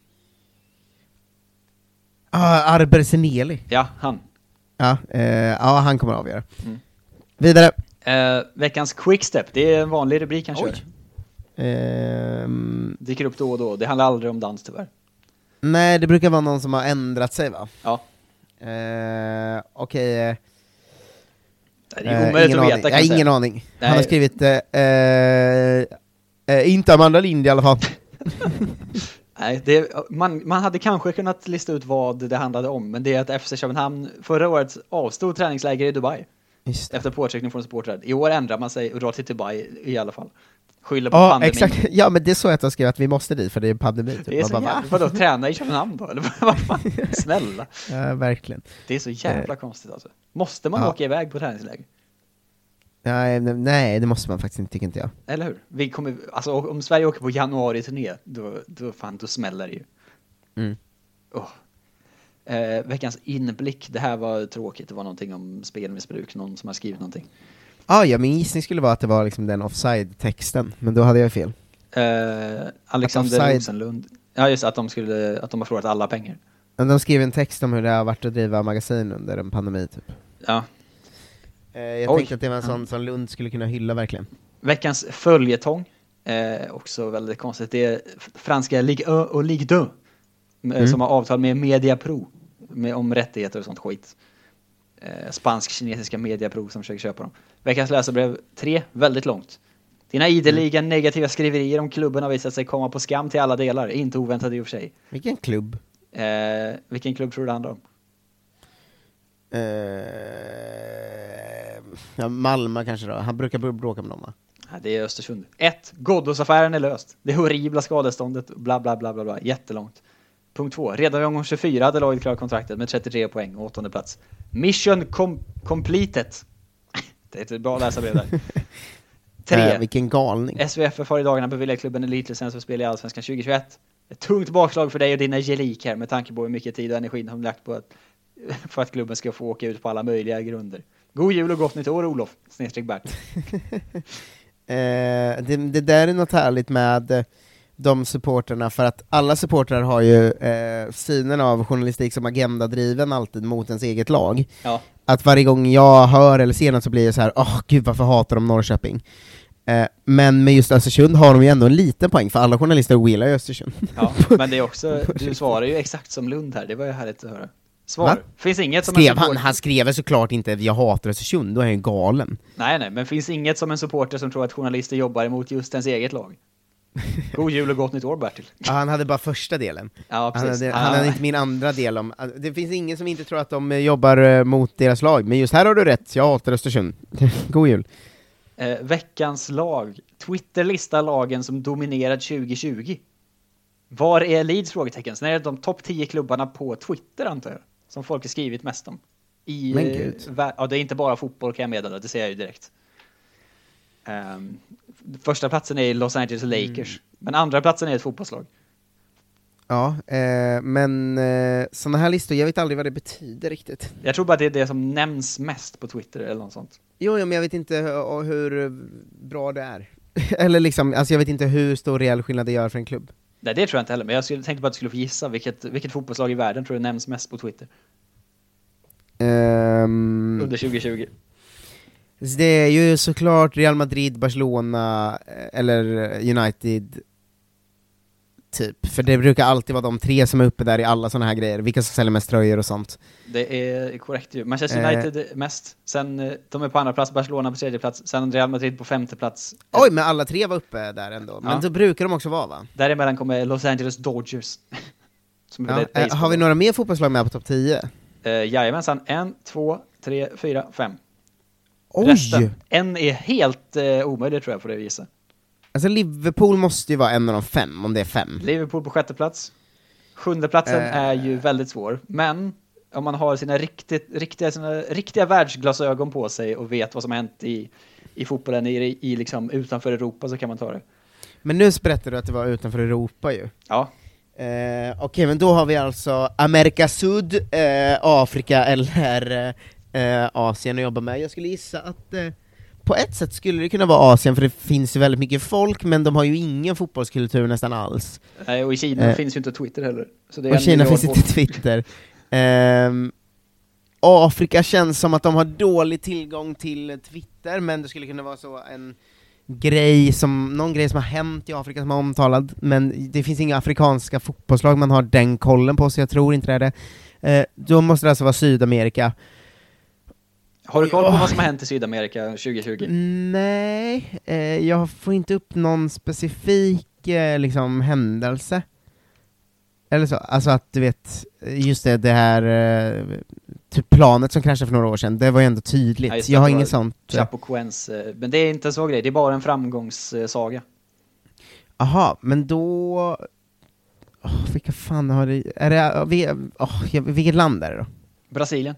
Ah, Arber Seneli. Ja, han. Ja, eh, ja, han kommer att avgöra. Mm. Vidare. Uh, veckans quickstep, det är en vanlig rubrik han kör. Ehm, Dyker upp då och då. Det handlar aldrig om dans tyvärr. nej, det brukar vara någon som har ändrat sig, va? Ja. Eh, Okej. eh, Det är omöjligt ingen att veta, aning. kan Jag har jag säga. ingen aning. Nej. Han har skrivit eh, eh, eh, inte Amanda Lind i alla fall. Nej, det, man, man hade kanske kunnat lista ut vad det handlade om, men det är att F C Köpenhamn förra året avstod träningsläger i Dubai. Just det. Efter påtryckning från supportrar. I år ändrar man sig och drar till Dubai i alla fall. Skyller på Ja, pandemin. exakt. Ja, men det är så att jag skrev att vi måste dit för det är pandemi. Typ. Det är så Man bara, jävla, vadå, träna i Köpenhamn då? Eller vad fan? Snälla. Ja, verkligen. Det är så jävla konstigt alltså. Måste man Ja. åka iväg på träningsläger? Nej, nej, det måste man faktiskt inte, tycker inte jag. Eller hur? Vi kommer, alltså, om Sverige åker på januari-turné, då, då, fan, då smäller det ju. Mm. Oh. Eh, veckans inblick, det här var tråkigt. Det var någonting om spelmissbruk, någon som har skrivit någonting. Ah, ja, min gissning skulle vara att det var liksom den offside-texten, men då hade jag fel. Eh, Alexander offside- Rosenlund. Ja, just att de, skulle, att de har förlorat alla pengar. Men de skrev en text om hur det har varit att driva magasin under en pandemi, typ. Ja. Eh, jag Oj. tänkte att det var en sån som Lund skulle kunna hylla, verkligen. Veckans följetong, eh, också väldigt konstigt. Det är franska Ligue un och Ligue deux eh, Mm. som har avtal med Mediapro med, om rättigheter och sånt skit. Eh, Spansk-kinesiska Mediapro som försöker köpa dem. Veckans läsarbrev tre, väldigt långt. Dina ideliga Mm. negativa skriverier om klubben har visat sig komma på skam till alla delar. Inte oväntat i och för sig. Vilken klubb? Eh, vilken klubb tror du det handlar om? Eh, ja, Malmö kanske då. Han brukar bråka med dem, va? Ja, det är Östersund. ett. Ghoddos-affären är löst. Det horribla skadeståndet, bla bla bla bla bla. Jättelångt. Punkt två. Redan i omgång tjugofyra hade laget klarat kontraktet med trettiotre poäng och åttonde plats. Mission com- completed. Det är ett bra läsarbrev där. tre. Eh, vilken galning. S V F F har i dagarna beviljat klubben elitlicens för spel i Allsvenskan tjugohundratjugoett. Ett tungt bakslag för dig och dina gelik här med tanke på hur mycket tid och energi de lagt på att, för att klubben ska få åka ut på alla möjliga grunder. God jul och gott nytt år, Olof. Snedstreck Bert. Eh, det, det där är något härligt med eh, de supporterna, för att alla supportrar har ju eh, synen av journalistik som agendadriven alltid mot ens eget lag. Ja. Att varje gång jag hör eller ser något så blir jag så här: åh oh, gud varför hatar de Norrköping? Eh, men med just Östersund har de ju ändå en liten poäng, för alla journalister gillar ju Östersund. Ja, men det är också, du svarar ju exakt som Lund här, det var ju härligt att höra. Svar. Va? Finns inget som Skrev en han, supporter... han skrev såklart inte jag hatar Östersund, då är han ju galen. Nej, nej, men finns inget som en supporter som tror att journalister jobbar emot just ens eget lag. God jul och gott nytt år, Bertil. Ja, han hade bara första delen. Ja, Han precis. hade, Ah. han hade inte min andra del om... Det finns ingen som inte tror att de jobbar eh, mot deras lag, men just här har du rätt, jag hatar Östersund. God jul. Eh, veckans lag. Twitter listar lagen som dominerat tjugohundratjugo. Var är Leeds? Frågetecken. Sen är det de topp tio klubbarna på Twitter, antar jag, som folk har skrivit mest om. I, Men gud. eh, vär- ja, det är inte bara fotboll, kan jag meddela, det ser jag ju direkt. Um, första platsen är Los Angeles Lakers, Mm. men andra platsen är ett fotbollslag. Ja, eh, men eh, såna här listor, jag vet aldrig vad det betyder riktigt. Jag tror bara det är det som nämns mest på Twitter eller något sånt. Jo, ja, men jag vet inte hur, hur bra det är. Eller liksom, alltså jag vet inte hur stor reell skillnad det gör för en klubb. Nej, det tror jag inte heller, men jag skulle, tänkte bara att du skulle få gissa vilket, vilket fotbollslag i världen tror du nämns mest på Twitter. Um, Under tjugo tjugo. Det är ju såklart Real Madrid, Barcelona eller United typ, för det brukar alltid vara de tre som är uppe där i alla såna här grejer, vilka som säljer mest tröjor och sånt. Det är korrekt ju. Manchester United eh. mest, sen de är på andra plats, Barcelona på tredje plats, sen Real Madrid på femte plats. Oj, men alla tre var uppe där ändå, men ja. Då brukar de också vara, va? Däremellan kommer Los Angeles Dodgers. Som ja. eh, har vi några mer fotbollslag med på topp tio? Eh, jajamensan, en, två, tre, fyra, fem. Oj! Resten. En är helt eh, omöjlig tror jag på det viset. Alltså Liverpool måste ju vara en av de fem, om det är fem. Liverpool på sjätte plats. Sjunde platsen äh... är ju väldigt svår. Men om man har sina, riktigt, riktiga, sina riktiga världsglasögon på sig och vet vad som har hänt i, i fotbollen i, i liksom utanför Europa, så kan man ta det. Men nu berättar du att det var utanför Europa ju. Ja. Eh, Okej, okay, men då har vi alltså Amerika Sud, eh, Afrika eller eh, Asien att jobba med. Jag skulle gissa att eh, på ett sätt skulle det kunna vara Asien, för det finns ju väldigt mycket folk, men de har ju ingen fotbollskultur nästan alls. Nej, och i Kina eh, finns ju inte Twitter heller. Så det är och i Kina finns inte Twitter. eh, Afrika känns som att de har dålig tillgång till Twitter, men det skulle kunna vara så en grej som, någon grej som har hänt i Afrika som är omtalad, men det finns inga afrikanska fotbollslag man har den kollen på, så jag tror inte det är det. Eh, då måste det alltså vara Sydamerika. Har du koll på vad som har hänt i Sydamerika tjugo tjugo? Nej, eh, jag får inte upp någon specifik eh, liksom händelse. Eller så, alltså att du vet, just det, det här eh, typ planet som kraschade för några år sedan, det var ju ändå tydligt. Ja, jag har inget sånt. Chapecoense, eh, men det är inte så grej, det är bara en framgångssaga. Aha, men då... Oh, vilka fan har det... Är det oh, vilket land är det då? Brasilien.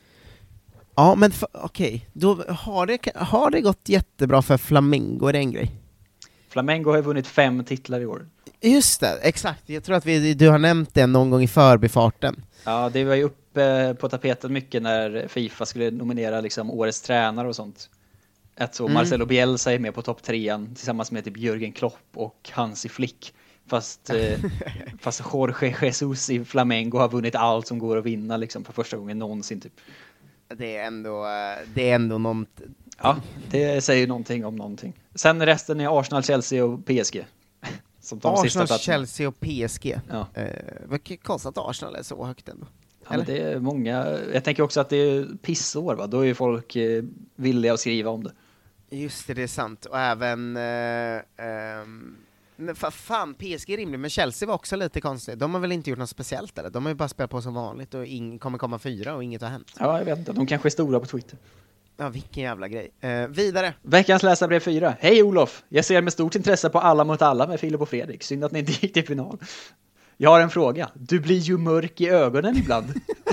Ja, men okej, okay. Då har det, har det gått jättebra för Flamengo, är det en grej? Flamengo har vunnit fem titlar i år. Just det, exakt. Jag tror att vi, du har nämnt det någon gång i förbifarten. Ja, det var ju uppe på tapeten mycket när FIFA skulle nominera liksom årets tränare och sånt. Att så mm. Marcelo Bielsa är med på topp trean tillsammans med typ Jürgen Klopp och Hansi Flick. Fast, eh, fast Jorge Jesus i Flamengo har vunnit allt som går att vinna liksom för första gången någonsin typ. Det är ändå, det är ändå något. Ja, det säger någonting om någonting. Sen resten är Arsenal, Chelsea och P S G. Som tar Arsenal, Chelsea och P S G. Ja. Eh, vad konstigt att Arsenal är så högt ändå. Ja, men det är många. Jag tänker också att det är pissår, va? Då är ju folk eh, villiga att skriva om det. Just det, det är sant. Och även eh, eh, men fan, P S G är rimligt, men Chelsea var också lite konstigt. De har väl inte gjort något speciellt, eller? De har ju bara spelat på som vanligt och ing- kommer komma fyra och inget har hänt. Ja, jag vet inte. De kanske är stora på Twitter. Ja, vilken jävla grej. Eh, vidare. Veckans läsarbrev fyra. Hej Olof! Jag ser med stort intresse på Alla mot alla med Filip och Fredrik. Synd att ni inte gick till final. Jag har en fråga. Du blir ju mörk i ögonen ibland.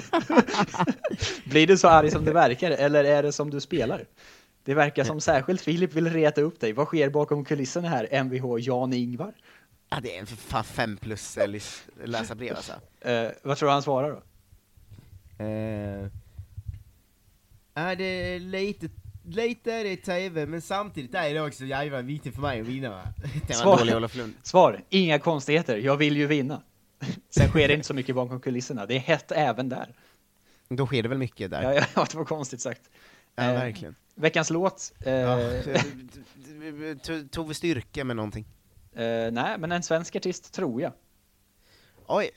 Blir du så arg som det verkar, eller är det som du spelar? Det verkar som särskilt Filip vill reta upp dig. Vad sker bakom kulisserna här, M V H Jan Ingvar? Ja, det är en fan fem plus läsarbrev alltså. Eh, vad tror du han svarar då? Eh... Ja, det är lite, lite är det i tv, men samtidigt är det också jävla viktigt för mig att vinna. Det var Svar. dålig Olof Lund. Svar, inga konstigheter, jag vill ju vinna. Sen sker det inte så mycket bakom kulisserna, det är hett även där. Då sker det väl mycket där. Ja, ja det var konstigt sagt. Ja, eh, verkligen. Veckans låt. Eh, ja, tog vi styrka med någonting? Eh, nej, men en svensk artist tror jag. Oj,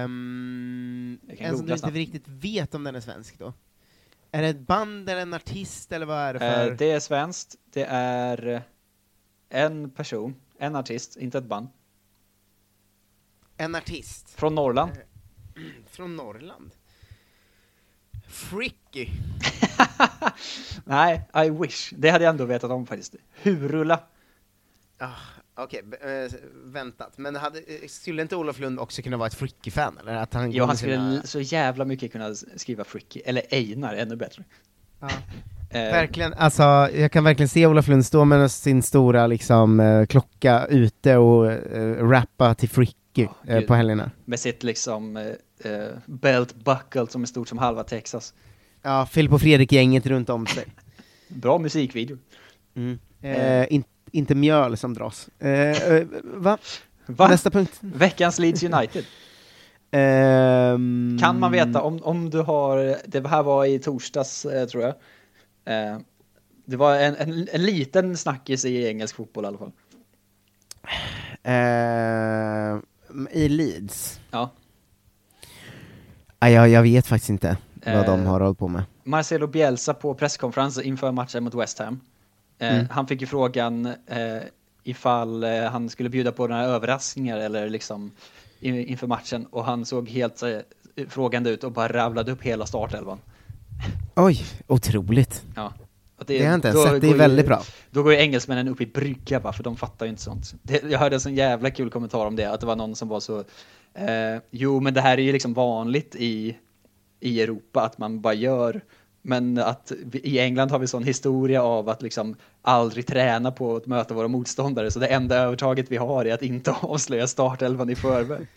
um, en som du inte riktigt vet om den är svensk då. Är det ett band eller en artist eller vad är det för? Eh, det är svenskt. Det är en person, en artist, inte ett band. En artist. Från Norrland. Eh, från Norrland. Fricky. Nej, I wish. Det hade jag ändå vetat om faktiskt. Hurula. Ah, okej, okay. äh, väntat. Men hade, skulle inte Olof Lund också kunna vara ett Fricky-fan? Eller att han jo, han skulle sina... så jävla mycket kunna skriva Fricky. Eller Einar, ännu bättre. Ja. eh. Verkligen, alltså jag kan verkligen se Olof Lund stå med sin stora liksom, eh, klocka ute och eh, rappa till Fricky hockey oh, eh, på helgerna. Med sitt liksom eh, belt buckle som är stort som halva Texas. Ja, Filip och Fredrik-gänget runt om sig. Bra musikvideo. Mm. Eh, in, inte mjöl som dras. Eh, va? va? Nästa punkt. Veckans Leeds United. Um... Kan man veta om, om du har, det här var i torsdags eh, tror jag. Eh, det var en, en, en liten snackis i engelsk fotboll i alla fall. Uh, I Leeds? Ja. Ah, jag, jag vet faktiskt inte vad uh, de har hållit på med. Marcelo Bielsa på presskonferens inför matchen mot West Ham. Uh, mm. Han fick ju frågan uh, ifall uh, han skulle bjuda på några överraskningar eller liksom in, inför matchen. Och han såg helt uh, frågande ut och bara ravlade upp hela startelvan. Oj, otroligt. Ja. Det, det har jag inte ens sett, det är väldigt ju, bra. Då går ju engelsmännen upp i brygga bara, för de fattar ju inte sånt. Det, jag hörde en sån jävla kul kommentar om det, att det var någon som var så eh, jo men det här är ju liksom vanligt i, i Europa att man bara gör, men att vi, i England har vi sån historia av att liksom aldrig träna på att möta våra motståndare, så det enda övertaget vi har är att inte avslöja startelvan i förväg.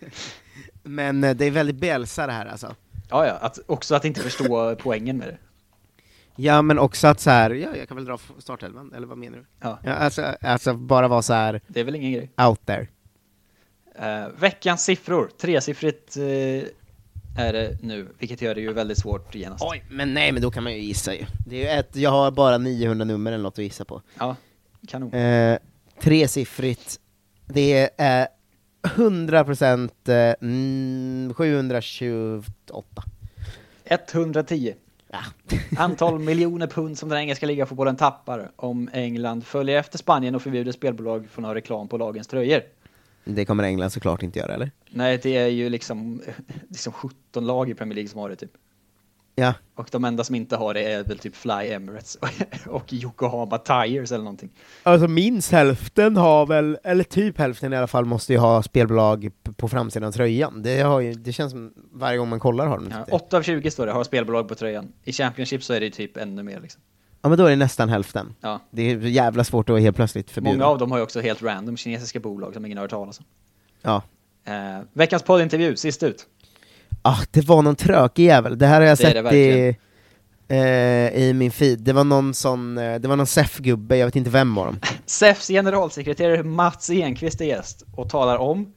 Men det är väldigt Bielsa det här alltså. Ja, ja, att, också att inte förstå poängen med det. Ja, men också att så här, ja, jag kan väl dra startelvan, eller vad menar du? Ja. Ja, alltså, alltså bara vara så här. Det är väl ingen grej. Out there. Uh, veckans siffror, tresiffrigt uh, är det nu, vilket gör det ju väldigt svårt genast. Oj, men nej, men då kan man ju gissa ju. Det är ju ett, jag har bara niohundra nummer eller något att gissa på. Ja, kanon. Uh, tresiffrigt, det är hundra procent uh, sjuhundratjugoåtta. etthundratio. Ja. Antal miljoner pund som den engelska ligafotbollen tappar om England följer efter Spanien och förbjuder spelbolag från att ha reklam på lagens tröjor. Det kommer England såklart inte göra, eller? Nej, det är ju liksom, liksom sjutton lag i Premier League som har det typ. Ja. Och de enda som inte har det är väl typ Fly Emirates och Yokohama Tires eller någonting. Alltså minst hälften har väl, eller typ hälften i alla fall, måste ju ha spelbolag på framsidan av tröjan. Det, har ju, det känns som varje gång man kollar har de ja, åtta av tjugo står det, har spelbolag på tröjan. I Championship så är det typ ännu mer liksom. Ja, men då är det nästan hälften. Ja. Det är jävla svårt att helt plötsligt förbjuda. Många av dem har ju också helt random kinesiska bolag som ingen har hört talas om. Ja. Eh, veckans poddintervju, sist ut. Ah, det var någon trökig jävel. Det här har jag det sett i, eh, i min feed. Det var någon sån, det var någon S E F-gubbe, jag vet inte vem var de. S E Fs generalsekreterare Mats Enqvist är gäst och talar om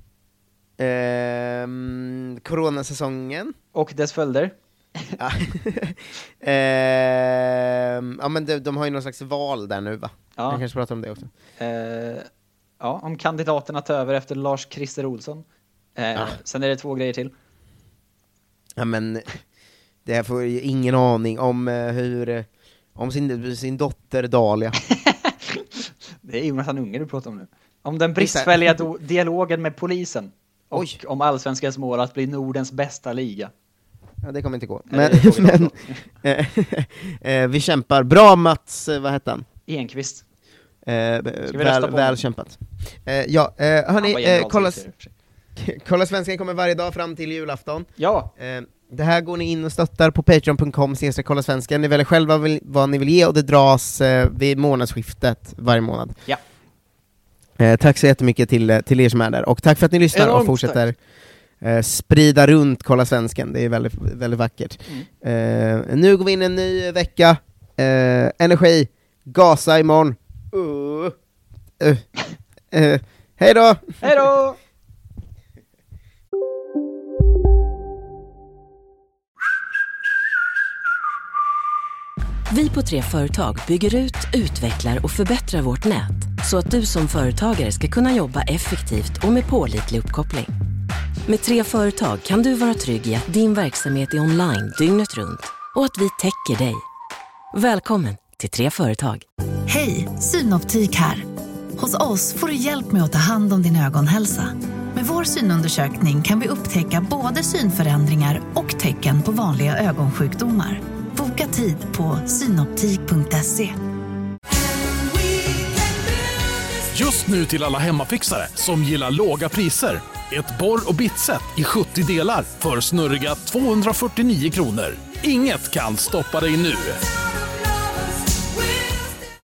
eh, coronasäsongen och dess följder. Ja. eh, ja men de, de har ju någon slags val där nu, va? Ja. Jag kanske pratar om det också. Eh, ja, om kandidaterna tar över efter Lars Christer Olsson. Eh, ja. Sen är det två grejer till. Ja, men det här får ju ingen aning om hur, om sin, sin dotter Dahlia. Det är Jonathan Unge du pratar om nu. Om den bristfälliga do- dialogen med polisen. Och Oj. om allsvenskans mål att bli Nordens bästa liga. Ja, det kommer inte gå. Men, men äh, vi kämpar. Bra Mats, vad heter han? Enqvist. Äh, väl, väl kämpat. Äh, ja, äh, hörni, äh, kolla, kolla Svenskan kommer varje dag fram till julafton. Ja. Äh, det här går ni in och stöttar på patreon punkt com slash kolla svenskan. Ni väljer själva vill, vad ni vill ge, och det dras äh, vid månadsskiftet varje månad. Ja. Äh, tack så jättemycket till, till er som är där. Och tack för att ni lyssnar. Enormt och fortsätter äh, sprida runt Kolla Svenskan. Det är väldigt, väldigt vackert. Mm. Äh, nu går vi in en ny vecka. Äh, energi. Gasa imorgon. Uh. Uh. Uh. Hej då! Hej då! Vi på Tre Företag bygger ut, utvecklar och förbättrar vårt nät så att du som företagare ska kunna jobba effektivt och med pålitlig uppkoppling. Med Tre Företag kan du vara trygg i att din verksamhet är online dygnet runt och att vi täcker dig. Välkommen till Tre Företag. Hej, Synoptik här. Hos oss får du hjälp med att ta hand om din ögonhälsa. Med vår synundersökning kan vi upptäcka både synförändringar och tecken på vanliga ögonsjukdomar. Boka tid på synoptik punkt se. Just nu till alla hemmafixare som gillar låga priser. Ett borr- och bitset i sjuttio delar för snurriga tvåhundrafyrtionio kronor. Inget kan stoppa dig nu.